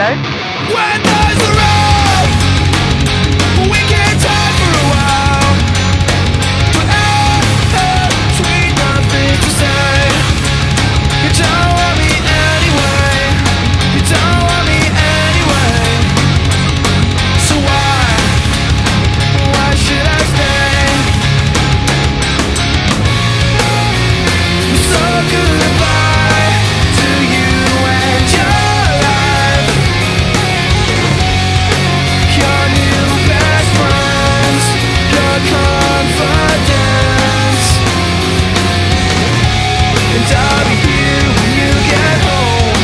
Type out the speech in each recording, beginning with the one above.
Hello? When there's a road, we can talk for a while. Sweet nothing to say. You don't want me anyway. You don't want me anyway. So why should I stay? So goodbye to you and your life. Your new best friends, your confidence. And I'll be here when you get home.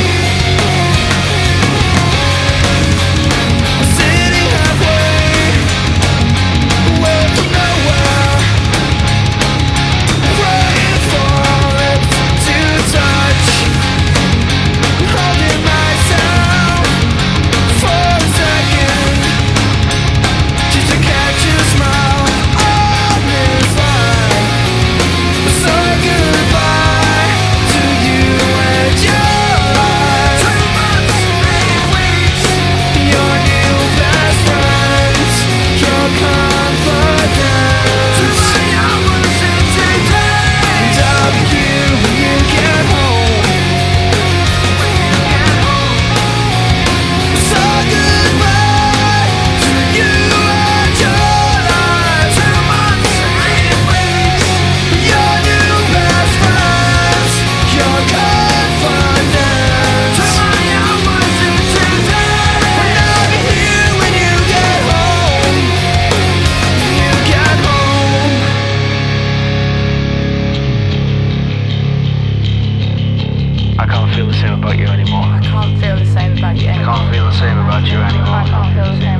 I'm sitting halfway away from nowhere, praying for lips to touch, holding myself for a second, just to catch a smile on this line. So goodbye to you and your life. 2 months, 8 weeks, your new best friends, your confidence. 2 hours and 10 days. And I'll be here when you get home. So goodbye to you and your life. 2 months, 8 weeks, your new best friends, your confidence. 2 hours and 10 days. And I'll be here when you get home. You get home. I can't feel the same about you anymore. I can't feel the same about you I anymore. can't feel the same about you anymore. I can't feel the same